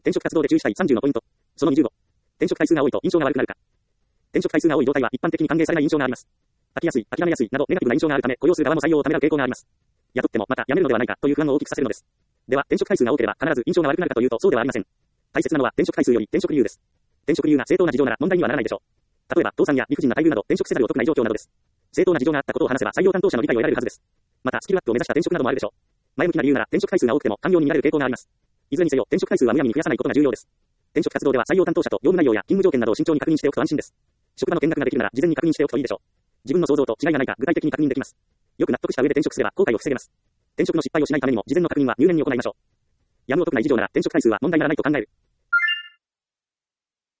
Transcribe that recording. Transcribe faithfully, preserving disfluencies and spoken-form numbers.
転職活動で注意したいさんじゅうのポイント。そのにじゅうご。転職回数が多いと印象が悪くなるか。転職回数が多い状態は一般的に歓迎されない印象があります。飽きやすい、諦めやすいなどネガティブな印象があるため、雇用数側も採用をためらう傾向があります。雇ってもまた辞めるのではないかという不安を大きくさせるのです。では、転職回数が多ければ必ず印象が悪くなるかというとそうではありません。大切なのは転職回数より転職理由です。転職理由が正当な事情なら問題にはならないでしょう。例えば、倒産や理不尽な待遇など転職せざるを得ない状況などです。正当な事情があったことを話せば採用担当者の理解を得られるはずです。また、スキルアップを目指した転職などもあるでしょう。前向きな理由なら転職回数が多くても寛容に見られる傾向があります。いずれにせよ、転職回数はむやみに増やさないことが重要です。転職活動では採用担当者と業務内容や勤務条件などを慎重に確認しておくと安心です。職場の見学ができるなら事前に確認しておくといいでしょう。自分の想像と違いがないか具体的に確認できます。よく納得した上で転職すれば後悔を防げます。転職の失敗をしないためにも事前の確認は入念に行いましょう。やむを得ない事情なら転職回数は問題にならないと考える。